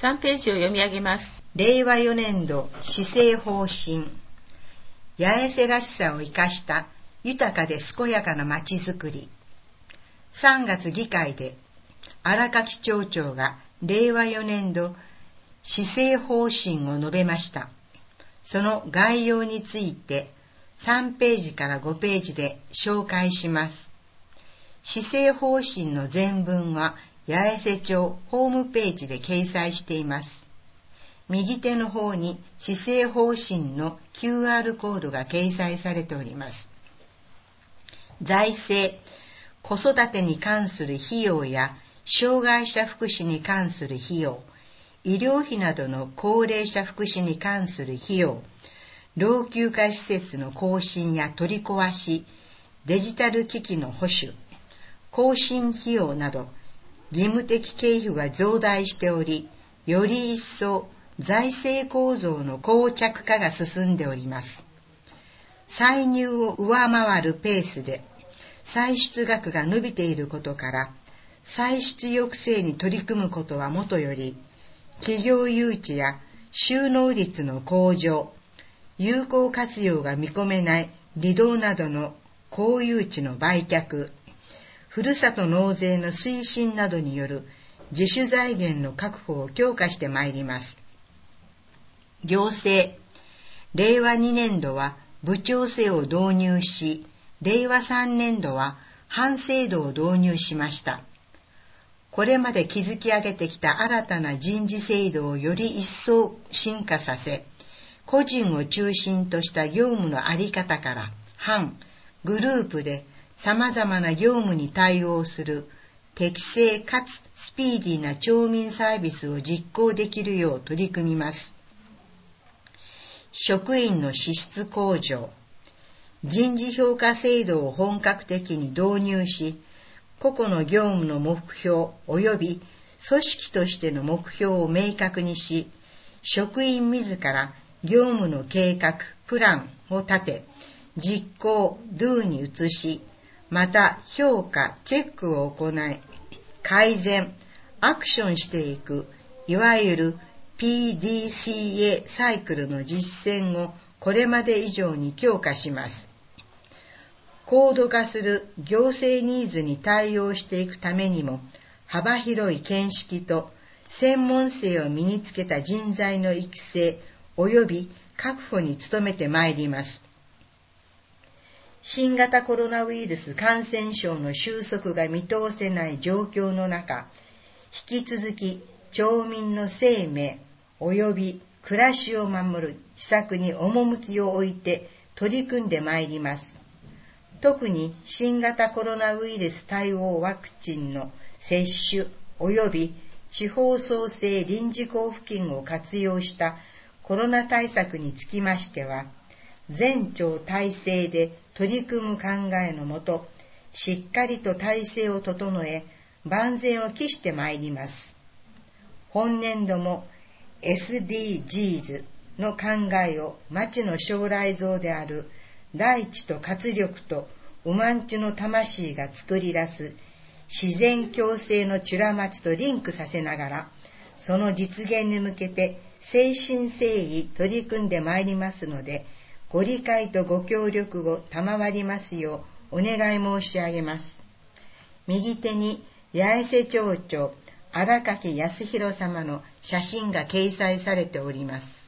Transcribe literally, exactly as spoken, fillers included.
さんページを読み上げます。 れいわよねんど施政方針。八重瀬らしさを生かした豊かで健やかなまちづくり。さんがつ議会で荒垣町長がれいわよねんど施政方針を述べました。その概要についてさんページからごページで紹介します。施政方針の全文は八重瀬町ホームページで掲載しています。右手の方に施政方針の キューアール コードが掲載されております。財政、子育てに関する費用や障害者福祉に関する費用、医療費などの高齢者福祉に関する費用、老朽化施設の更新や取り壊し、デジタル機器の保守、更新費用など義務的経費が増大しており、より一層財政構造の膠着化が進んでおります。歳入を上回るペースで歳出額が伸びていることから、歳出抑制に取り組むことはもとより、企業誘致や収納率の向上、有効活用が見込めない離島などの公有地の売却、ふるさと納税の推進などによる自主財源の確保を強化してまいります。行政、れいわにねんどは部長制を導入し、れいわさんねんどは班制度を導入しました。これまで築き上げてきた新たな人事制度をより一層進化させ、個人を中心とした業務のあり方から班、グループで様々な業務に対応する適正かつスピーディーな町民サービスを実行できるよう取り組みます。職員の資質向上、人事評価制度を本格的に導入し、個々の業務の目標及び組織としての目標を明確にし、職員自ら業務の計画、プランを立て、実行、ドゥ に移し、また評価、チェックを行い、改善、アクションしていく、いわゆる ピーディーシーエー サイクルの実践をこれまで以上に強化します。高度化する行政ニーズに対応していくためにも、幅広い見識と専門性を身につけた人材の育成及び確保に努めてまいります。新型コロナウイルス感染症の収束が見通せない状況の中、引き続き町民の生命及び暮らしを守る施策に趣を置いて取り組んでまいります。特に新型コロナウイルス対応ワクチンの接種及び地方創生臨時交付金を活用したコロナ対策につきましては、全庁体制で取り組む考えのもと、しっかりと体制を整え、万全を期してまいります。本年度も エスディージーズ の考えを町の将来像である大地と活力とうまんちゅの魂が作り出す自然共生のちゅら町とリンクさせながら、その実現に向けて誠心誠意取り組んでまいりますので、ご理解とご協力を賜りますようお願い申し上げます。右手に八重瀬町長荒垣康弘様の写真が掲載されております。